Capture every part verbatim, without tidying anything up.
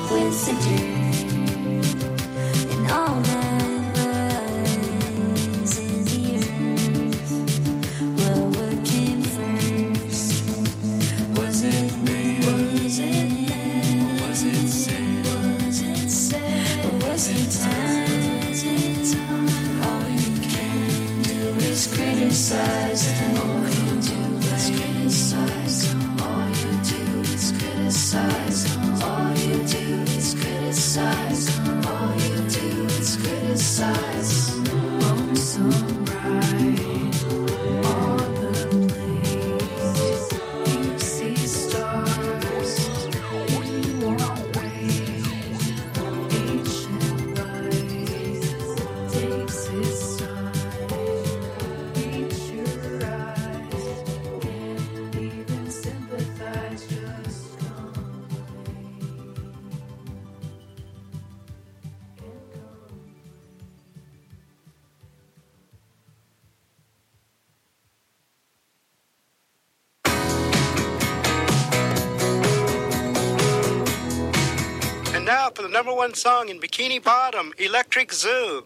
with the dirt and all that was in the earth. Well, what came first? Was it me? Was it man? Was it sin? Was it sad? Or was it time? Was it time? All you can do is criticize, and all you do is criticize. All you do is criticize. All you do is criticize. All you do is criticize. I'm so bright on the place. You see stars. You won't wait. Ancient light takes its time. Meet your eyes. Can't even sympathize. Just come away. And now for the number one song in Bikini Bottom, Electric Zoo.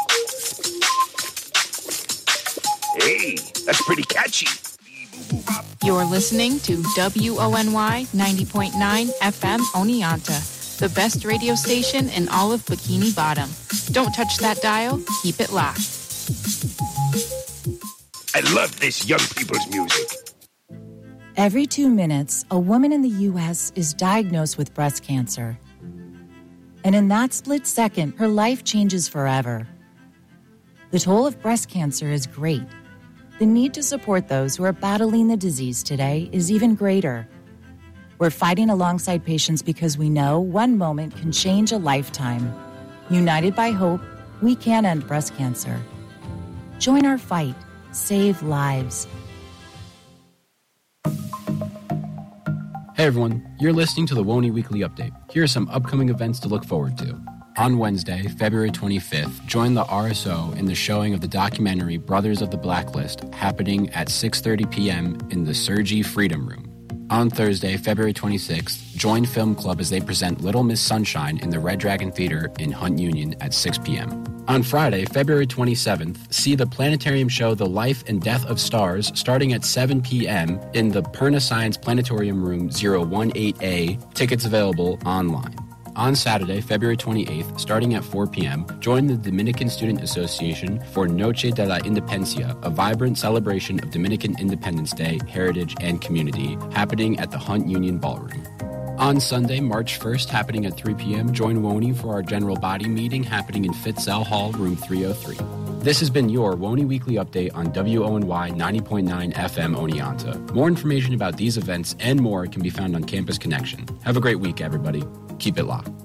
Hey, that's pretty catchy. You're listening to W O N Y ninety point nine F M Oneonta, the best radio station in all of Bikini Bottom. Don't touch that dial. Keep it locked. I love this young people's music. Every two minutes, a woman in the U S is diagnosed with breast cancer. And in that split second, her life changes forever. The toll of breast cancer is great. The need to support those who are battling the disease today is even greater. We're fighting alongside patients because we know one moment can change a lifetime. United by hope, we can end breast cancer. Join our fight. Save lives. Hey everyone, you're listening to the W O N Y Weekly Update. Here are some upcoming events to look forward to. On Wednesday, February twenty-fifth, join the R S O in the showing of the documentary Brothers of the Blacklist, happening at six thirty p.m. in the Sergi Freedom Room. On Thursday, February twenty-sixth, join Film Club as they present Little Miss Sunshine in the Red Dragon Theater in Hunt Union at six p.m. On Friday, February twenty-seventh, see the planetarium show The Life and Death of Stars starting at seven p.m. in the Perna Science Planetarium Room zero one eight A. Tickets available online. On Saturday, February twenty-eighth, starting at four p.m., join the Dominican Student Association for Noche de la Independencia, a vibrant celebration of Dominican Independence Day, heritage, and community, happening at the Hunt Union Ballroom. On Sunday, March first, happening at three p.m., join W O N Y for our general body meeting happening in Fitzell Hall, room three oh three. This has been your W O N Y Weekly Update on W O N Y ninety point nine F M Oneonta. More information about these events and more can be found on Campus Connection. Have a great week, everybody. Keep it locked.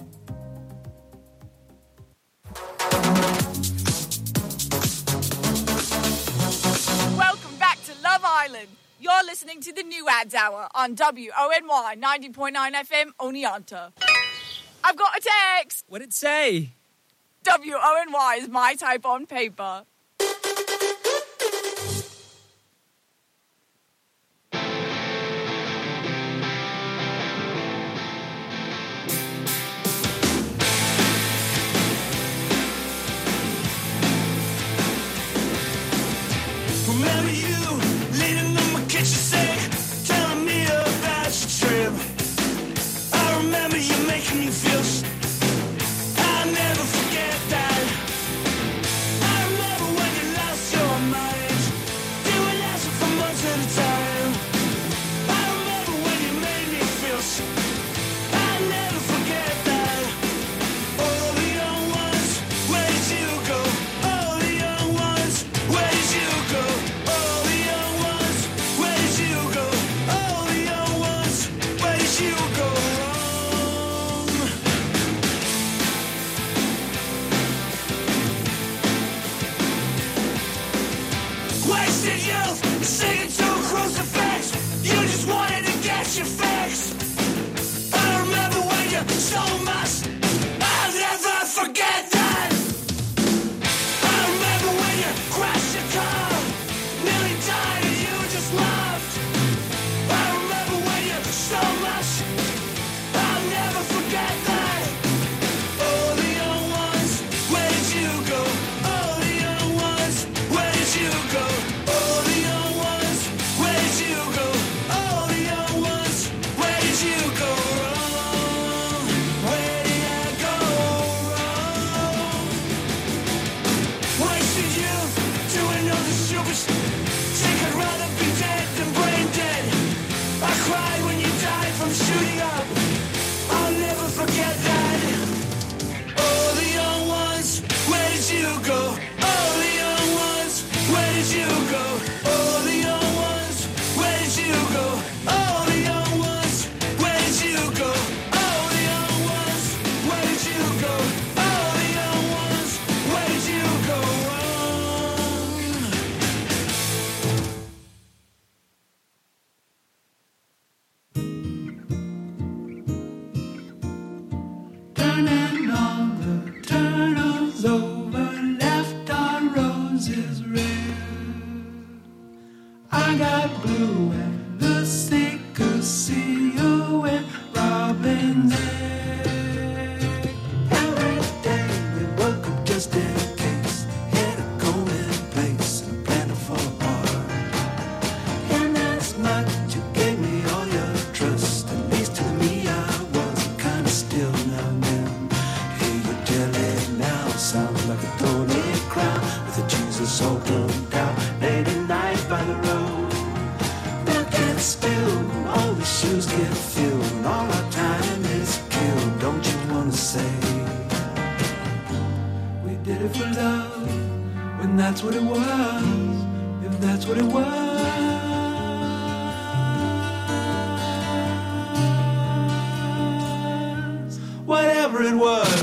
Welcome back to Love Island. You're listening to the New Ads Hour on W O N Y ninety point nine F M Oneonta. I've got a text. What'd it say? W O N Y is my type on paper. Remember you leaning on my kitchen sink, telling me about your trip. I remember you making me feel. I'll never forget that. I remember turning all the turtles over, left our roses red. I got blue and Lucy, Cusio and Robin's egg. Every day we woke up just in case, had a comb in place and planned to fall apart. And as much you gave me all your trust, at least to me I was kind of still now and then. Hear you tell it now, sounds like a Tony crown with a Jesus all dumped out. Late at night by the road, milk gets spilled, all the shoes get filled, and all our time is killed. Don't you wanna say we did it for love, when that's what it was, if that's what it was, whatever it was.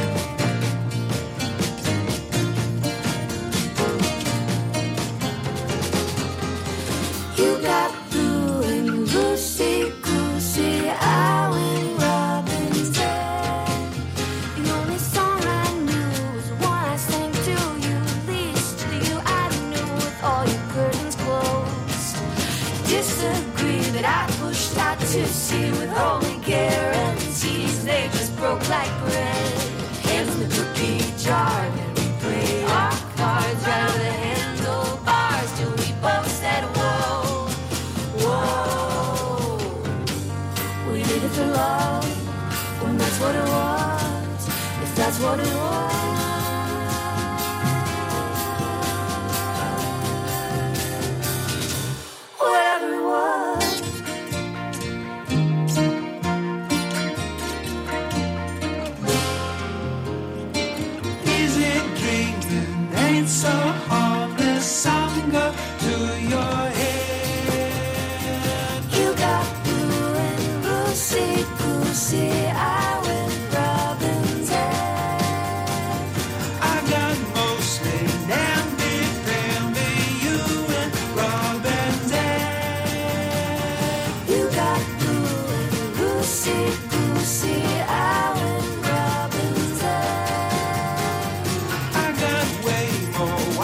You got blue and Lucy, Goosey, I went Robin's egg. The only song I knew was the one I sang to you, least to you I knew with all your curtains closed. Disagree that I pushed out to sea with only guarantees they just broke like bread. Hands in the cookie jar, and we played our cards right over the handlebars till we both said whoa. Whoa, we did it for love, when that's what it was, if that's what it was, whatever it was. Easy dreaming ain't so harmless. Some go to your head. You got blue and Lucy, Goosey, I went Robin's egg. I got mostly namby pamby, you and Robin's egg. You got blue and Lucy, Goosey, I went Robin's egg. I got way more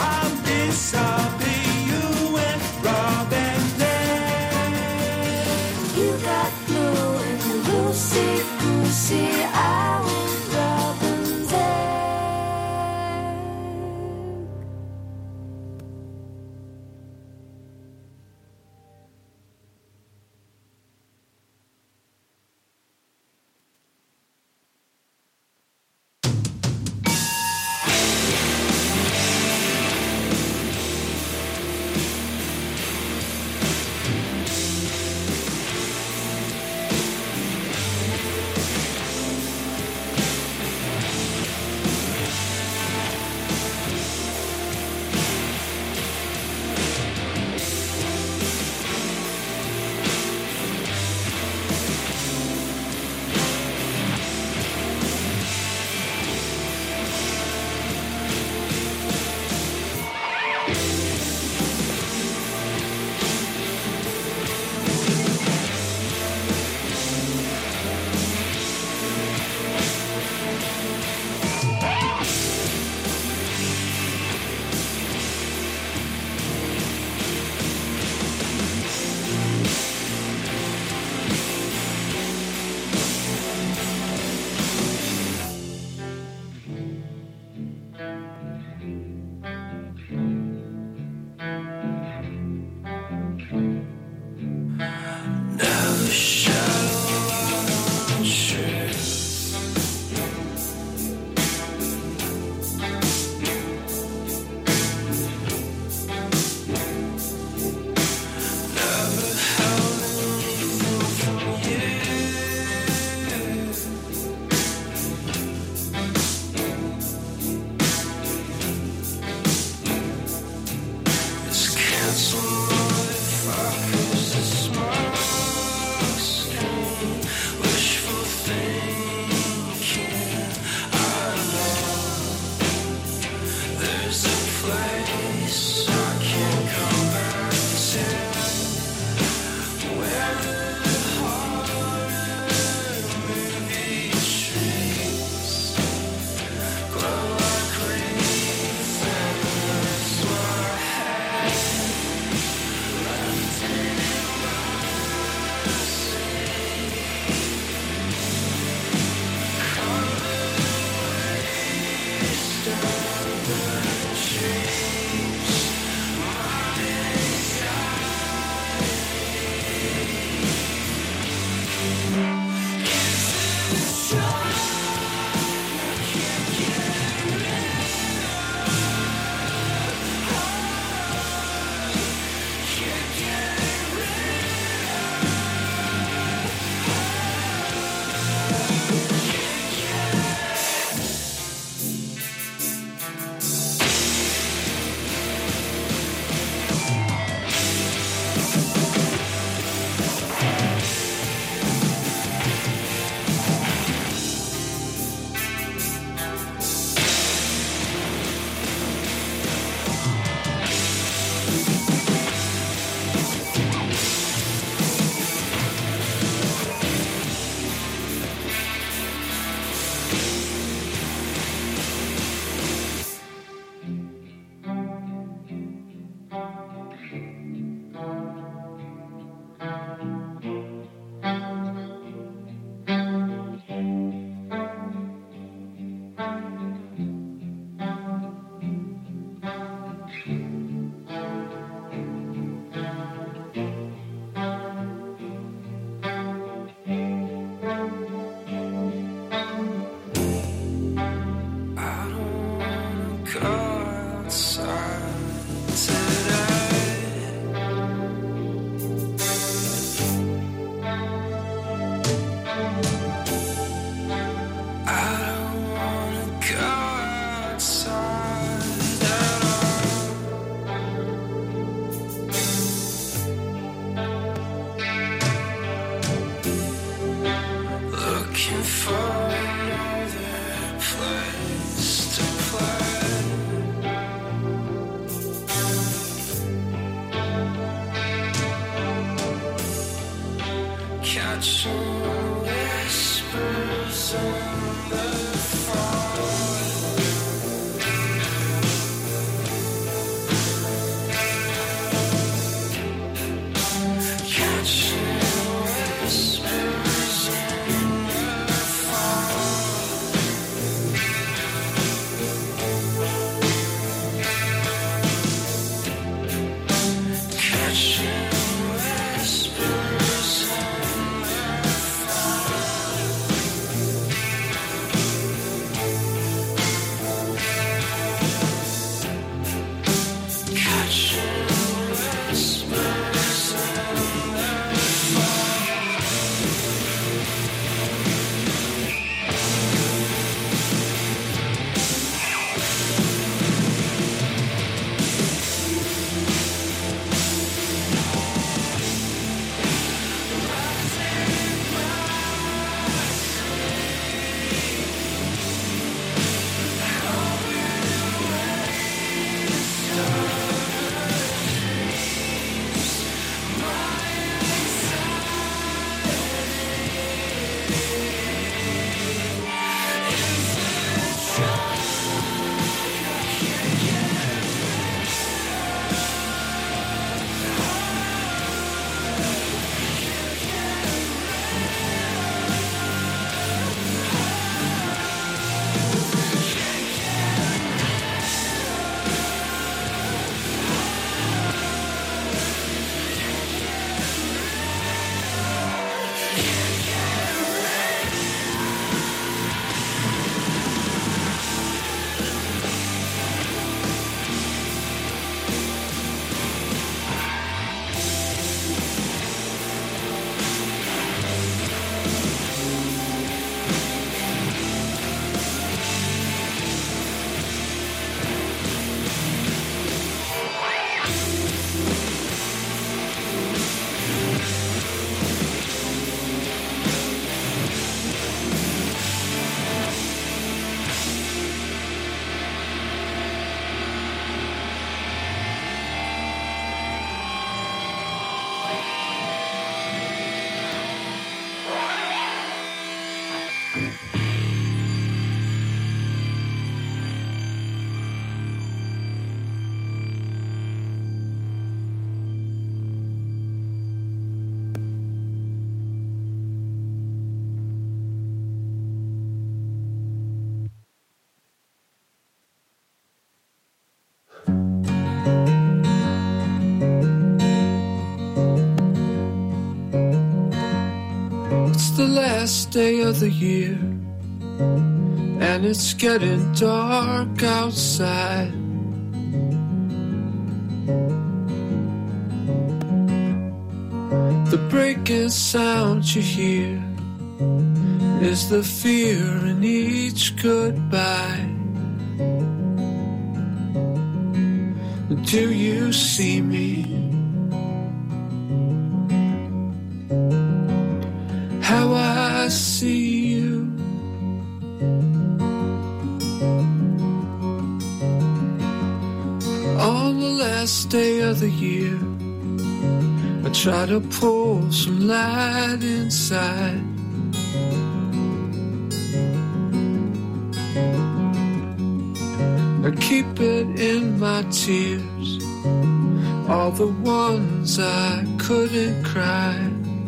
find another place to play. Catching whispers in the fog. Catching whispers in the fog. Catching whispers in the fog. Catching whispers in the It's the last day of the year, and it's getting dark outside. The breaking sound you hear is the fear in each goodbye. Do you see me? How I see you. On the last day of the year, I try to pull some light inside. I keep it in my tears, all the ones I couldn't cry.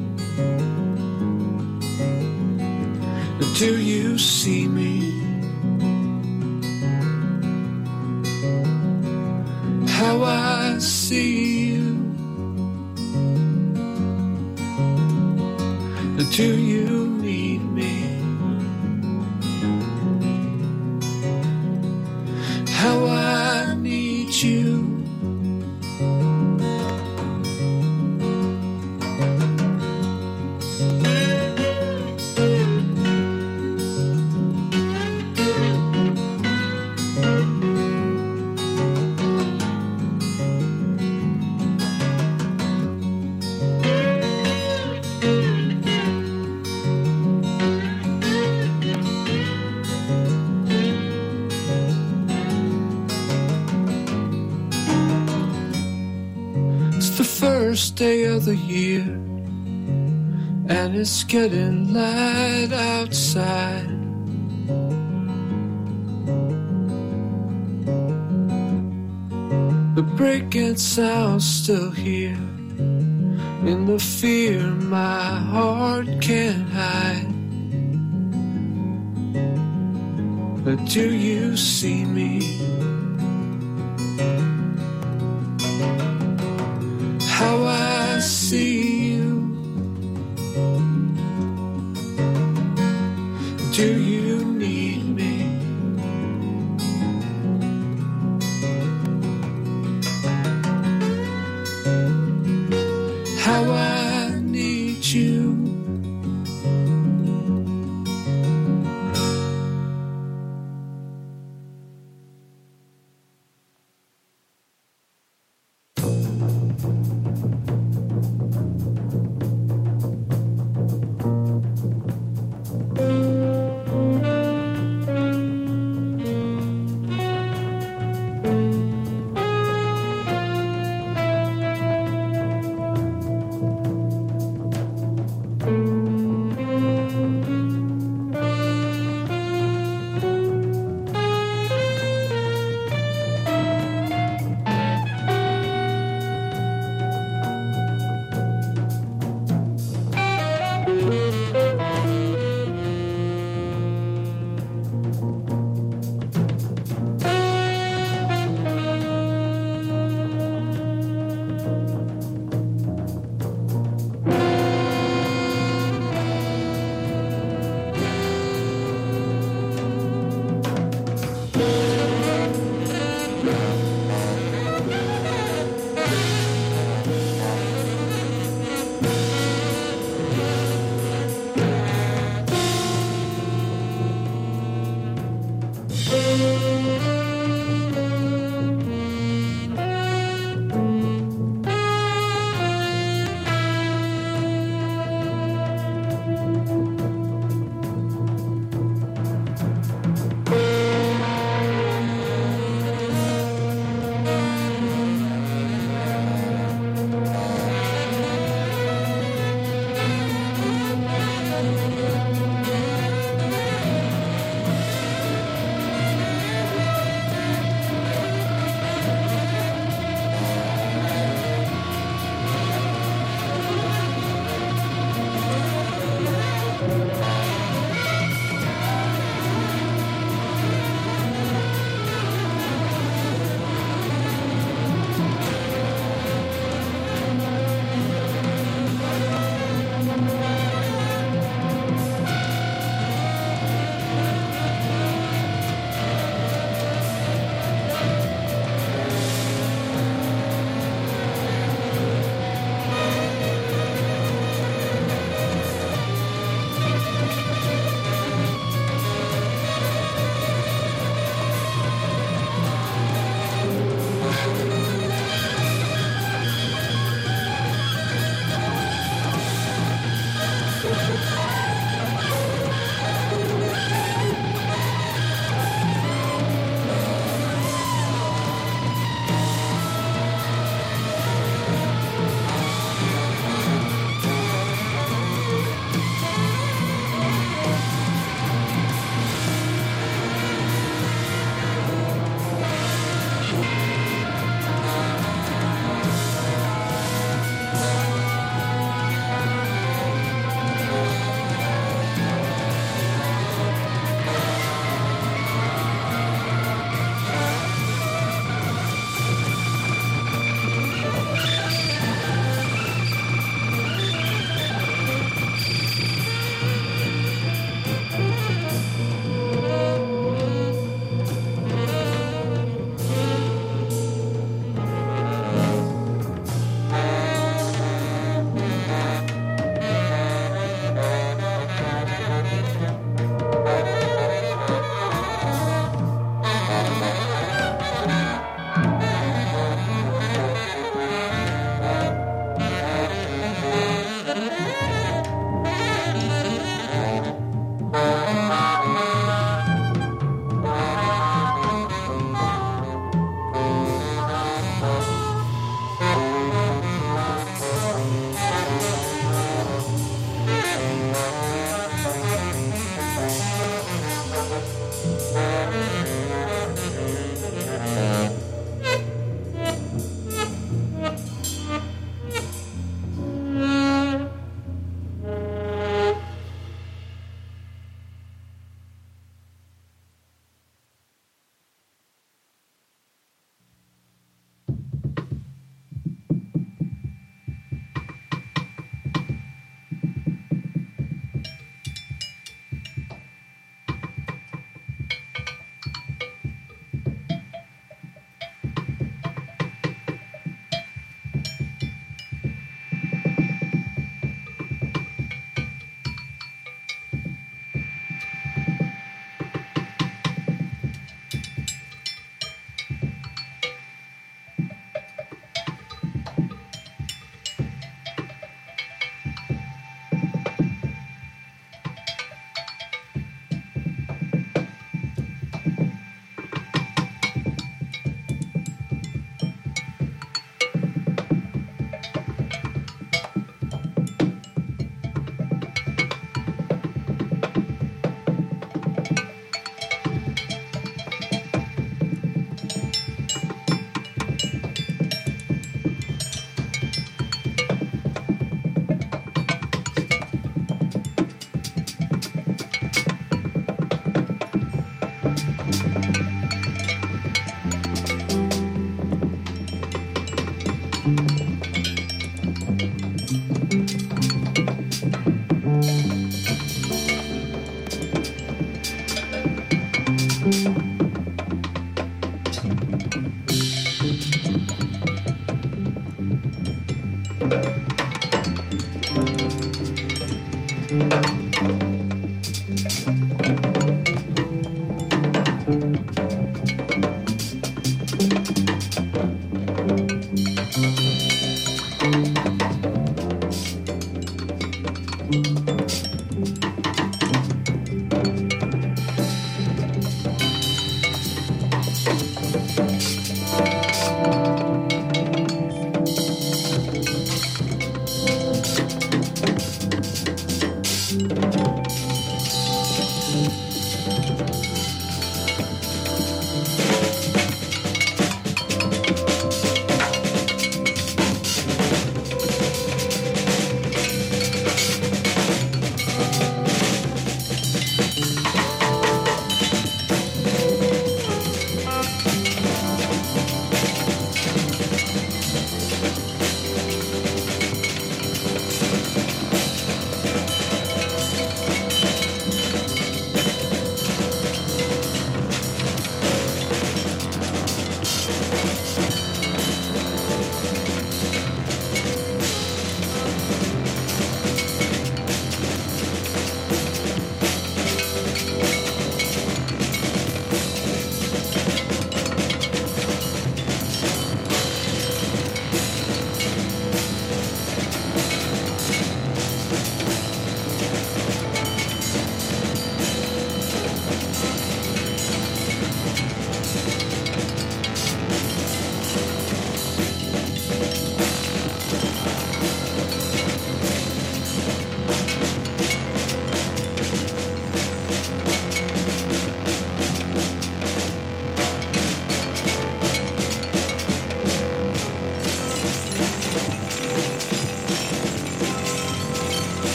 Do you see me? How I see you. Do you need me? How I need you. first day of the year, and it's getting light outside. The breaking sound's still here, in the fear my heart can't hide. But do you see me? How I see you? Do you need me? How I need you.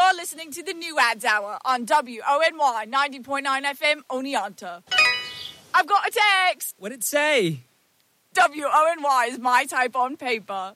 You're listening to the New Ads Hour on W O N Y ninety point nine F M Oneonta. I've got a text. What'd it say? W O N Y is my type on paper.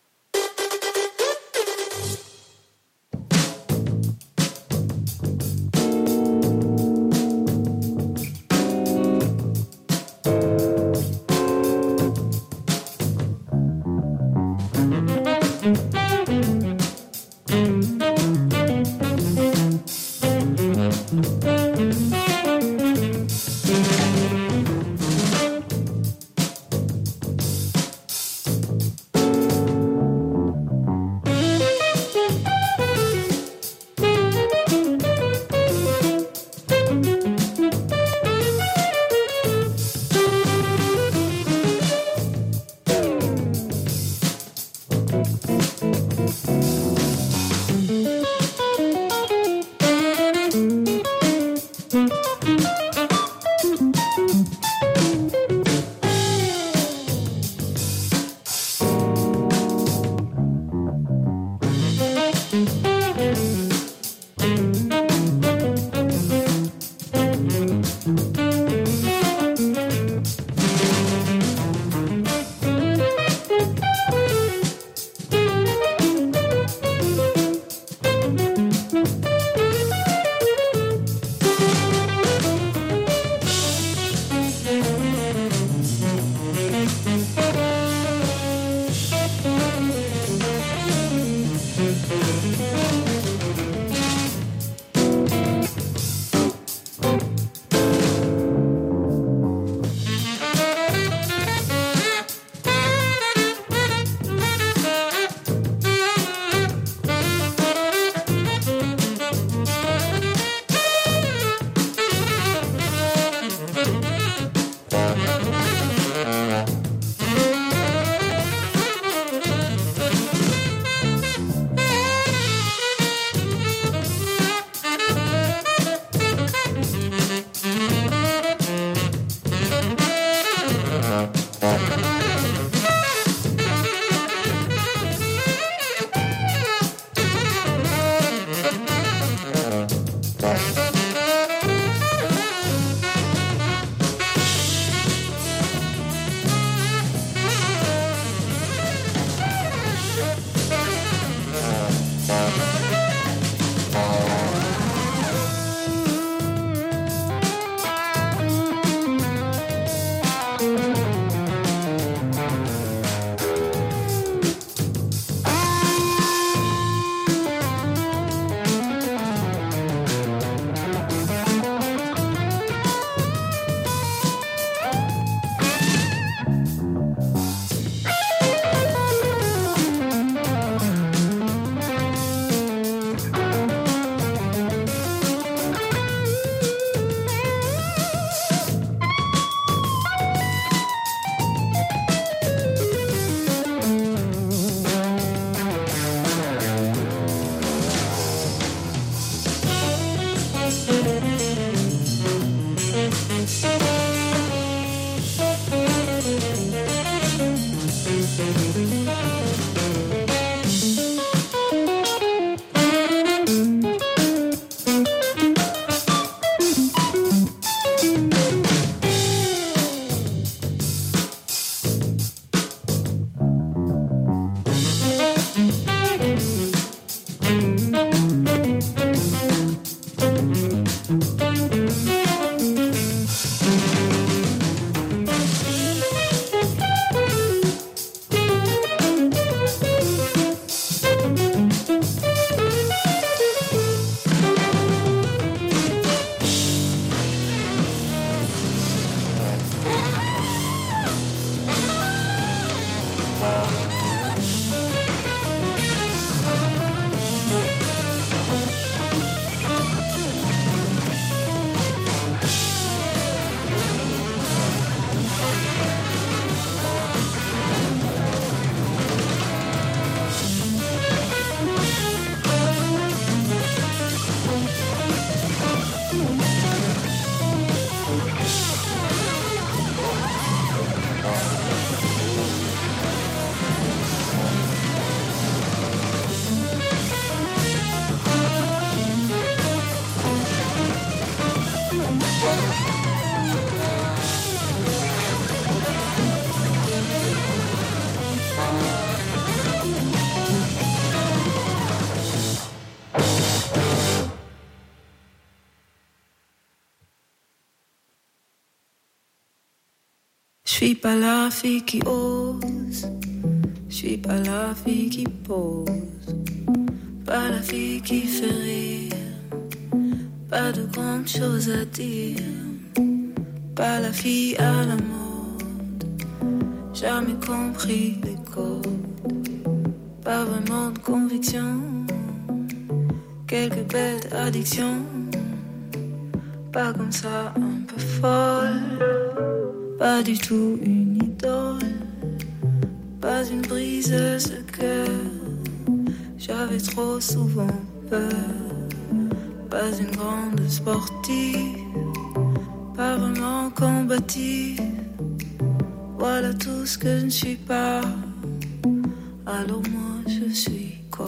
pas la fille qui ose, je suis pas la fille qui pose, pas la fille qui fait rire, pas de grandes choses à dire, pas la fille à la mode, jamais compris les codes, pas vraiment de conviction, quelques bêtes addictions, pas comme ça un peu folle, pas du tout une idole, pas une briseuse de cœur, j'avais trop souvent peur, pas une grande sportive, pas vraiment combative, voilà tout ce que je ne suis pas, alors moi je suis quoi?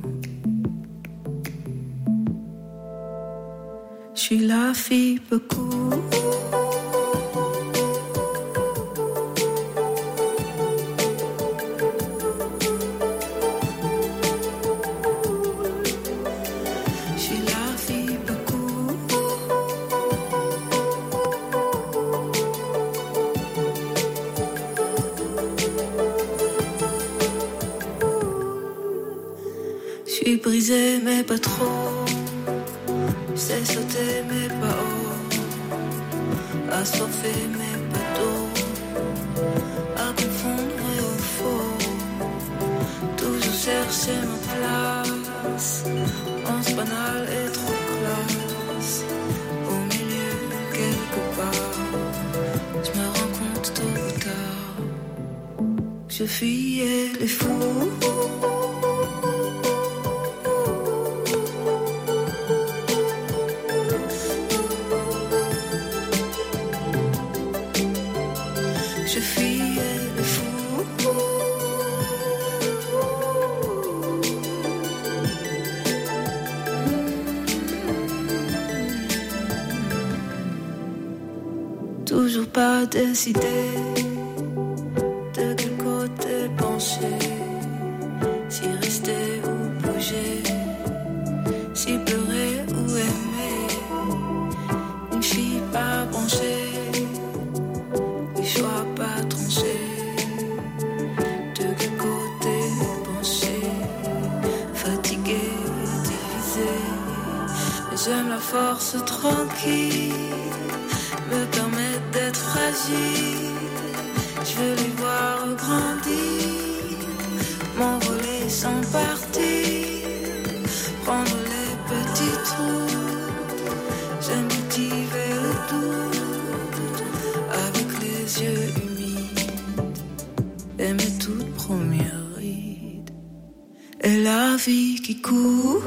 Je suis la fille peu cool. Je suis la fille peu cool. Je suis brisée mais pas trop. C'est sauter mais pas haut, assoiffé mais pas d'eau, à confondre et au faux, toujours chercher ma place, pense banal et trop classe, au milieu quelque part, je me rends compte tôt ou tard, je fuyais les fous. Je fuyais le fou. Toujours pas décidé de quel côté pencher, si rester ou bouger, si pleurer ou aimer, une fille pas branchée. Choix pas tranché, de quel côté pencher, fatigué, divisé, mais j'aime la force tranquille, me permet d'être fragile, je veux les voir grandir, m'envoler sans partir, prendre les petites routes, j'aime cultiver le doute, avec les yeux humides et mes toutes premières rides et la vie qui court.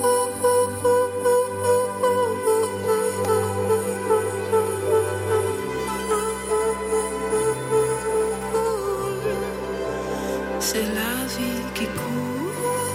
C'est la vie qui court.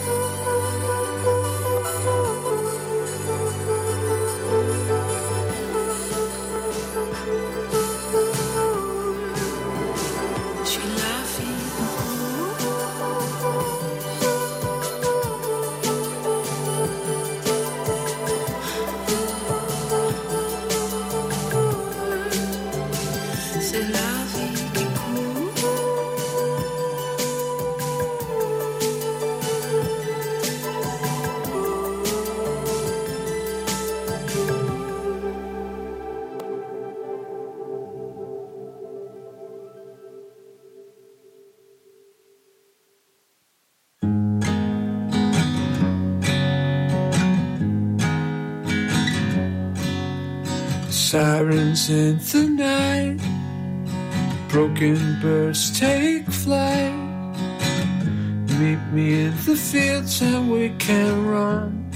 Sirens in the night, broken birds take flight. Meet me in the fields and we can run.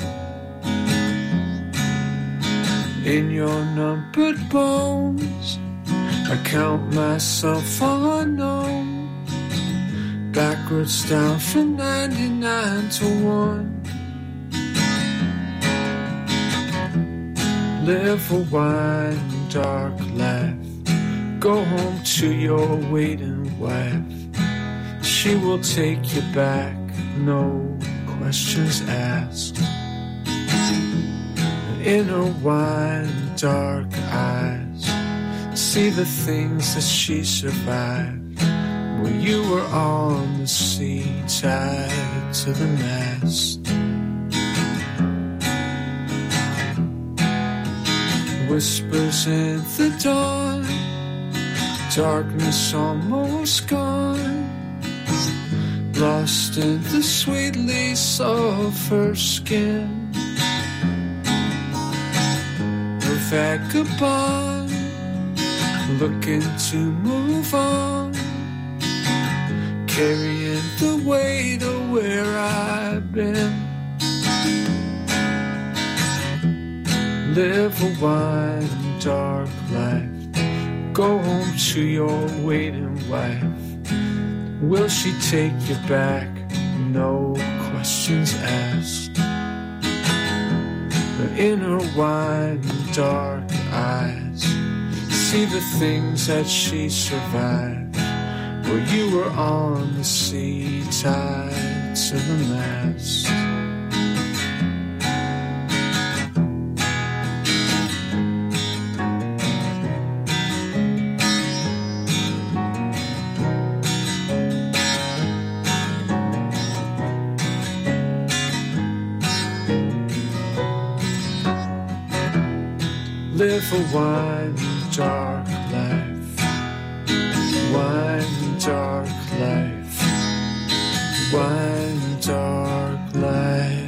In your numbered bones, I count myself unknown. Backwards down from ninety-nine to one. Live a wide, dark life. Go home to your waiting wife. She will take you back, no questions asked. In her wide, dark eyes, See the things that she survived. Well, you were on the sea, tied to the mast. Whispers in the dawn, darkness almost gone, lost in the sweet lease of her skin. A vagabond, looking to move on, carrying the weight of where I've been. Live a wide, dark life. Go home to your waiting wife. Will she take you back? No questions asked. But in her wide, dark eyes, see the things that she survived. Well, you were on the sea, tied to the mast. Live a wide, dark life. Wide, dark life. Wide, dark life.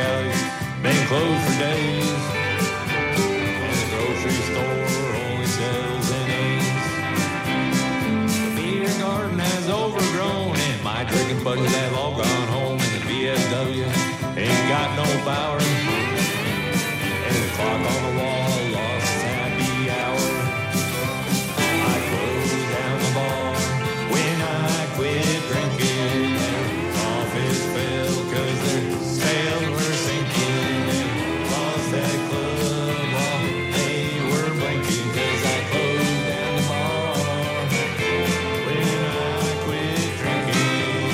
alley's been closed for days. And the grocery store only sells innings. The beer garden has overgrown, and my drinking buddies have all gone home. And the V F W ain't got no power. And the clock on the wall lost its happy hour. I closed down the bar when I quit drinking. Their profits fell 'cause their sales were sinking. They lost that club while they were blinking. 'Cause I closed down the bar when I quit drinking.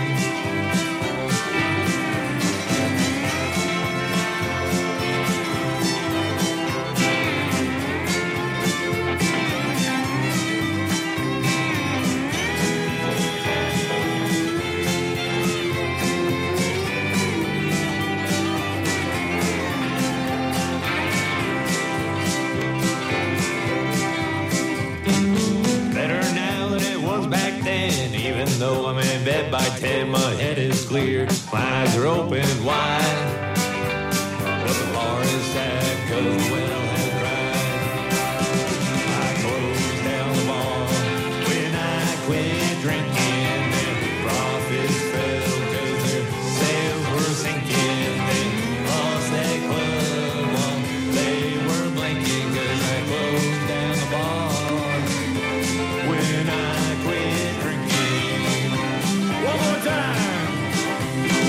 Better now than it was back then. Even though I'm in bed by ten, my head is clear, my eyes are open wide. But the bar is sad 'cause the well has dried. I closed down the bar when I quit drinking. Their profits fell 'cause their sales were sinking. They lost that club while they were blinking. 'Cause I closed down the bar when I quit drinking. One more time.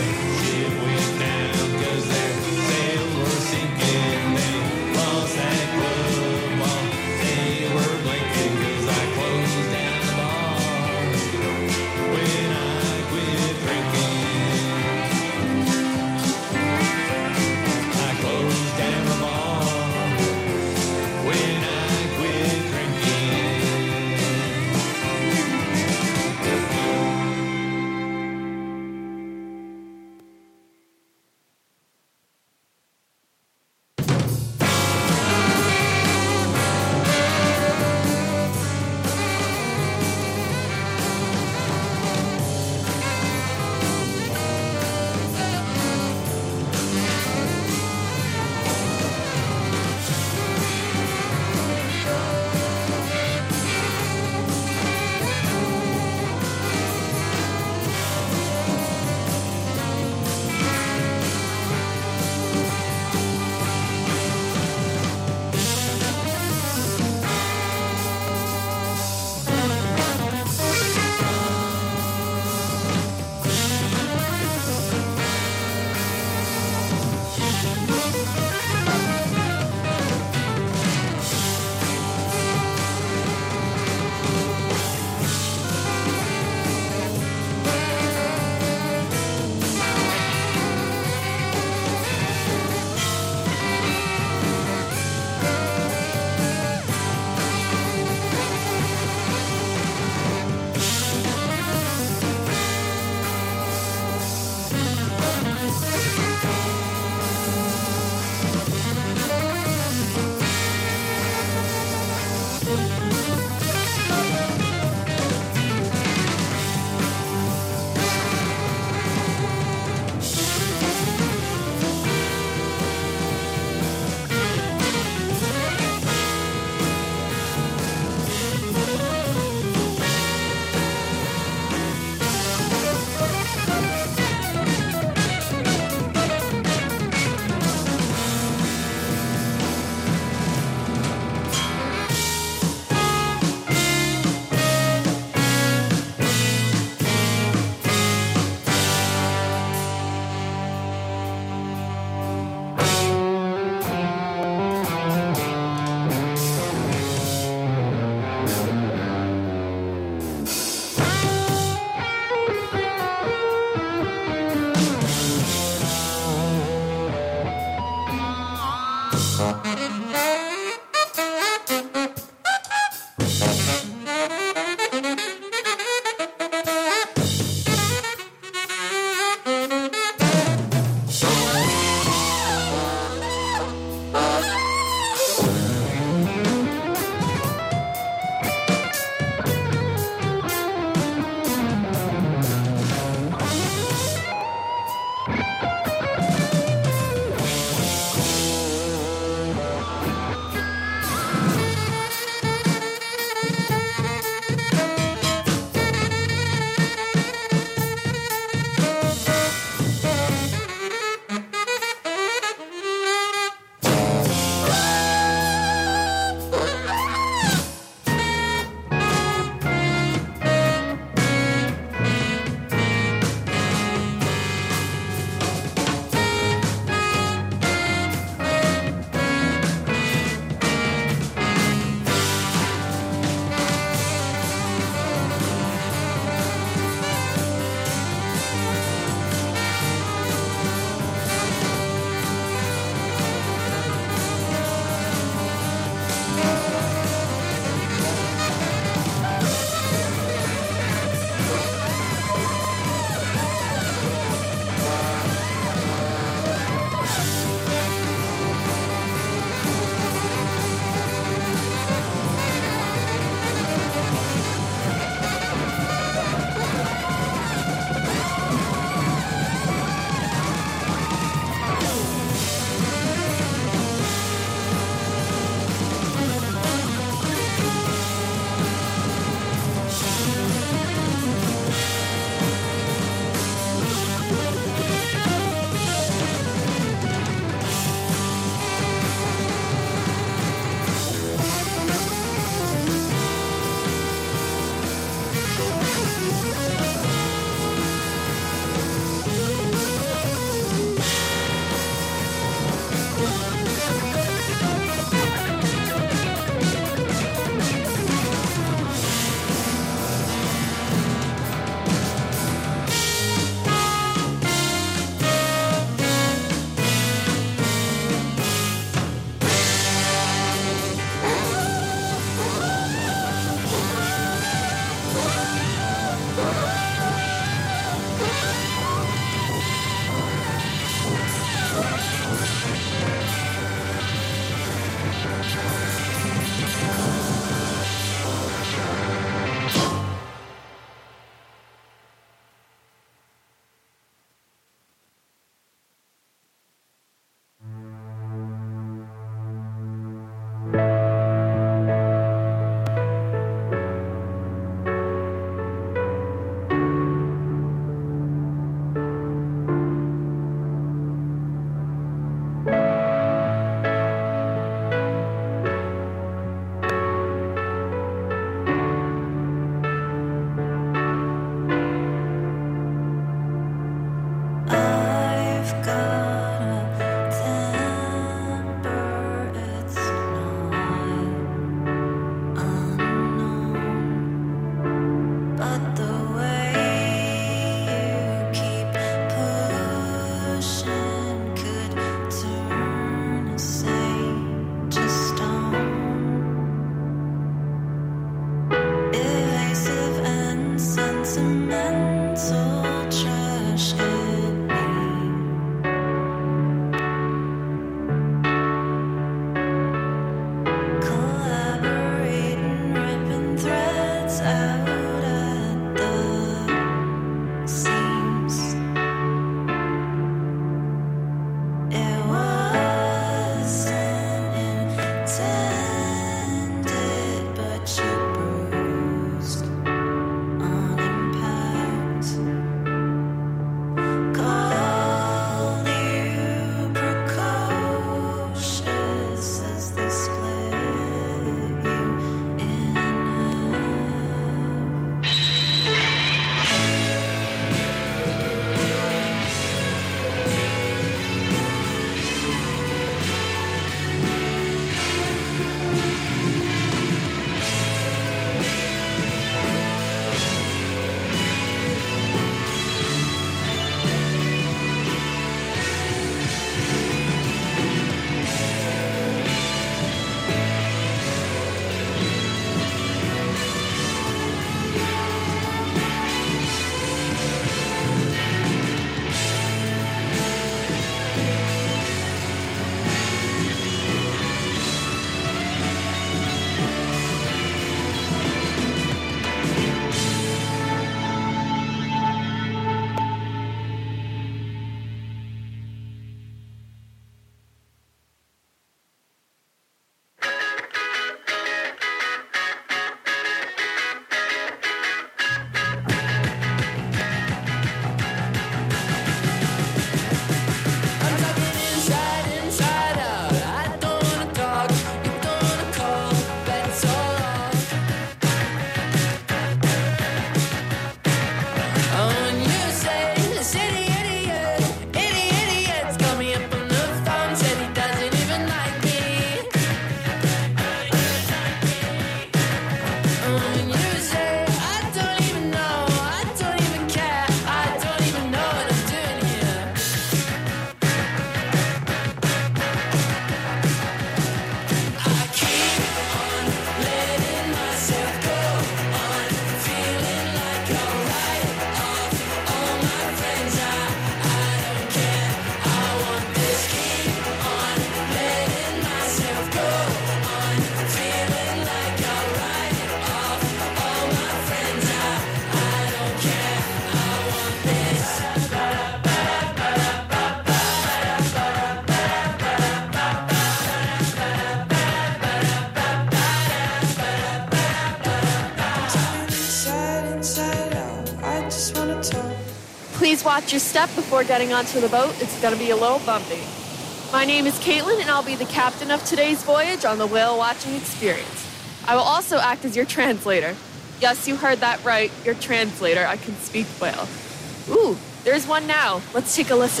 just wanna talk. Please watch your step before getting onto the boat. It's going to be a little bumpy. My name is Caitlin, and I'll be the captain of today's voyage on the whale watching experience. I will also act as your translator. Yes, you heard that right. Your translator. I can speak whale. Ooh, there's one now. Let's take a listen.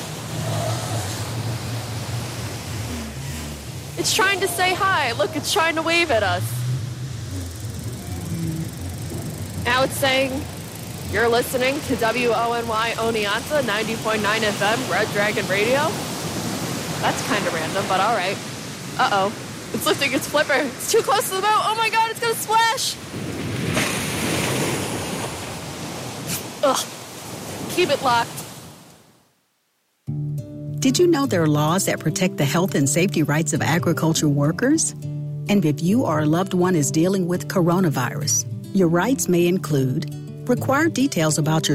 It's trying to say hi. Look, it's trying to wave at us. Now it's saying, you're listening to W O N Y Oneonta, ninety point nine F M, Red Dragon Radio. That's kind of random, but all right. Uh-oh. It's lifting its flipper. It's too close to the boat. Oh, my God, it's going to splash. Ugh. Keep it locked. Did you know there are laws that protect the health and safety rights of agriculture workers? And if you or a loved one is dealing with coronavirus, your rights may include required details about your